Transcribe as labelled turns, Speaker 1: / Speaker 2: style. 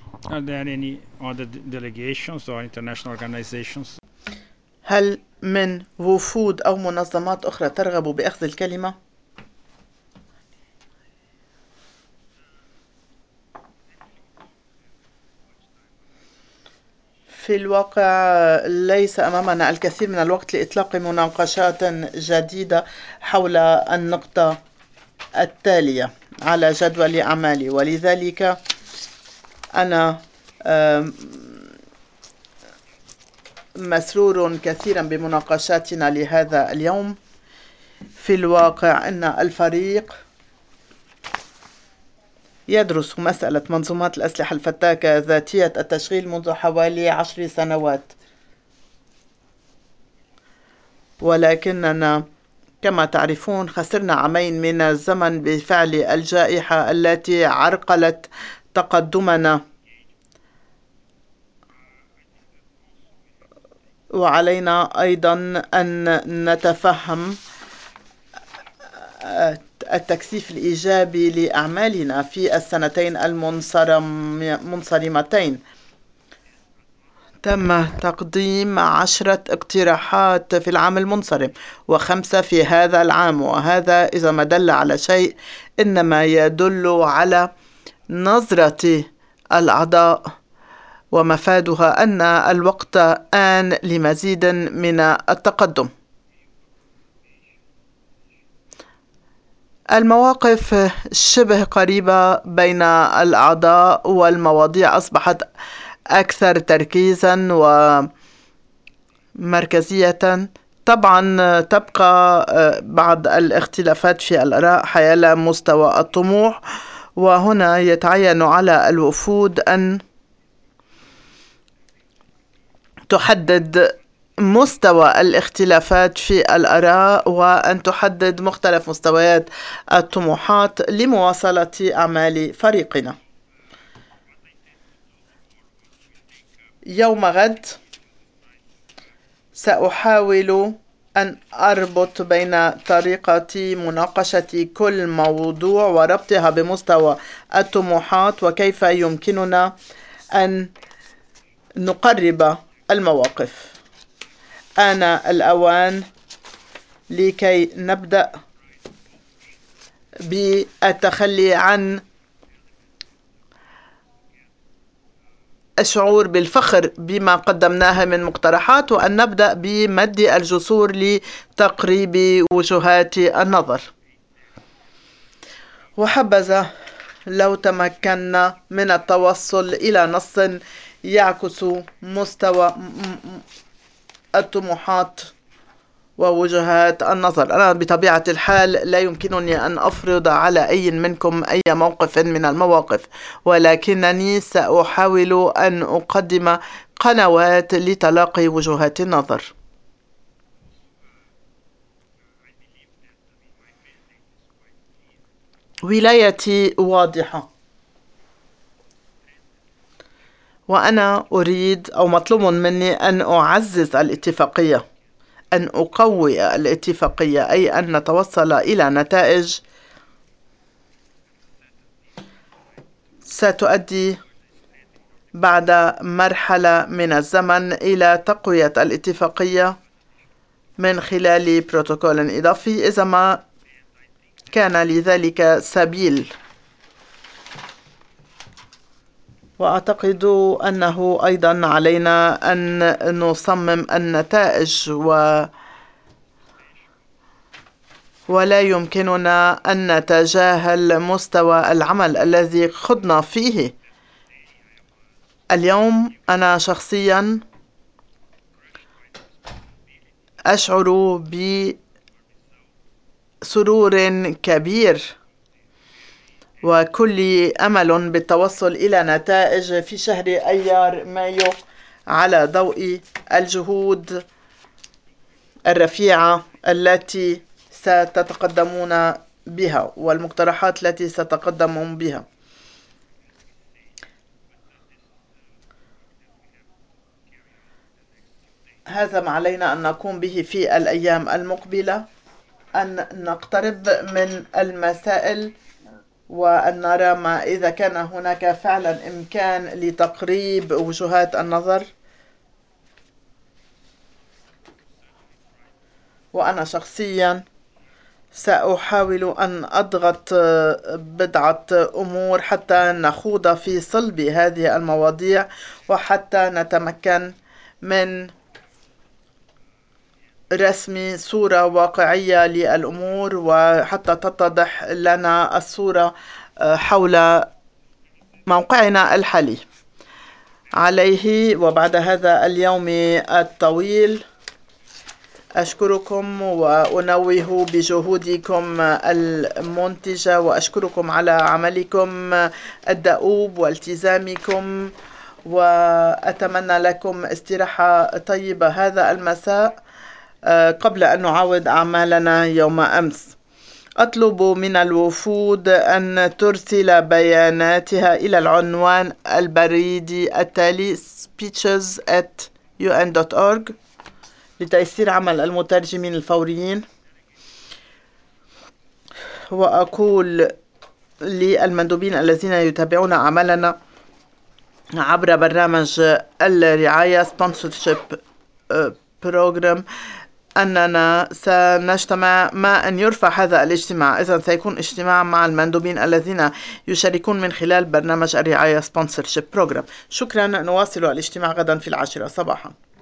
Speaker 1: Are there any other delegations or international organizations?
Speaker 2: هل من وفود أو منظمات أخرى ترغب بأخذ الكلمة؟ في الواقع ليس أمامنا الكثير من الوقت لإطلاق مناقشات جديدة حول النقطة التالية على جدول أعمالي، ولذلك أنا مسرور كثيرا بمناقشاتنا لهذا اليوم. في الواقع أن الفريق يدرس مسألة منظومات الأسلحة الفتاكة ذاتية التشغيل منذ حوالي 10 سنوات، ولكننا كما تعرفون خسرنا عامين من الزمن بفعل الجائحة التي عرقلت تقدمنا، وعلينا أيضا أن نتفهم التكثيف الإيجابي لأعمالنا في السنتين المنصرمتين. تم تقديم 10 اقتراحات في العام المنصرم و5 في هذا العام، وهذا إذا ما دل على شيء إنما يدل على نظرة الأعضاء ومفادها أن الوقت آن لمزيد من التقدم. المواقف شبه قريبة بين الأعضاء، والمواضيع أصبحت أكثر تركيزا ومركزية. طبعا تبقى بعض الاختلافات في الآراء حيال مستوى الطموح، وهنا يتعين على الوفود أن تحدد مستوى الاختلافات في الآراء وأن تحدد مختلف مستويات الطموحات لمواصلة أعمال فريقنا. يوم غد سأحاول أن أربط بين طريقة مناقشة كل موضوع وربطها بمستوى الطموحات وكيف يمكننا أن نقرب المواقف. آن الأوان لكي نبدأ بالتخلي عن الشعور بالفخر بما قدمناه من مقترحات، وأن نبدأ بمد الجسور لتقريب وجهات النظر. وحبذا لو تمكنا من التوصل إلى نص يعكس مستوى الطموحات ووجهات النظر. أنا بطبيعة الحال لا يمكنني أن أفرض على أي منكم أي موقف من المواقف، ولكنني سأحاول أن أقدم قنوات لتلاقي وجهات النظر. ولايتي واضحة، وأنا أريد أو مطلوب مني أن أعزز الاتفاقية، أن أقوي الاتفاقية، أي أن نتوصل إلى نتائج ستؤدي بعد مرحلة من الزمن إلى تقوية الاتفاقية من خلال بروتوكول إضافي إذا ما كان لذلك سبيل. وأعتقد أنه أيضا علينا أن نصمم النتائج ولا يمكننا أن نتجاهل مستوى العمل الذي خضنا فيه. اليوم أنا شخصيا أشعر بسرور كبير وكل أمل بالتوصل إلى نتائج في شهر أيار مايو على ضوء الجهود الرفيعة التي ستتقدمون بها والمقترحات التي ستقدمون بها. هذا ما علينا أن نقوم به في الأيام المقبلة، أن نقترب من المسائل وأن نرى ما إذا كان هناك فعلا إمكان لتقريب وجهات النظر. وأنا شخصيا سأحاول أن أضغط بضعة أمور حتى نخوض في صلب هذه المواضيع، وحتى نتمكن من رسم صورة واقعية للأمور، وحتى تتضح لنا الصورة حول موقعنا الحالي. عليه وبعد هذا اليوم الطويل أشكركم وأنوه بجهودكم المنتجة، وأشكركم على عملكم الدؤوب والتزامكم، وأتمنى لكم استراحة طيبة هذا المساء قبل أن نعاود أعمالنا يوم أمس. أطلب من الوفود أن ترسل بياناتها إلى العنوان البريدي التالي speeches@un.org لتيسير عمل المترجمين الفوريين. وأقول للمندوبين الذين يتابعون عملنا عبر برنامج الرعاية sponsorship program أننا سنجتمع ما أن يرفع هذا الاجتماع. إذن سيكون اجتماع مع المندوبين الذين يشاركون من خلال برنامج الرعاية sponsorship program. شكرا. نواصل الاجتماع غدا في 10 صباحا.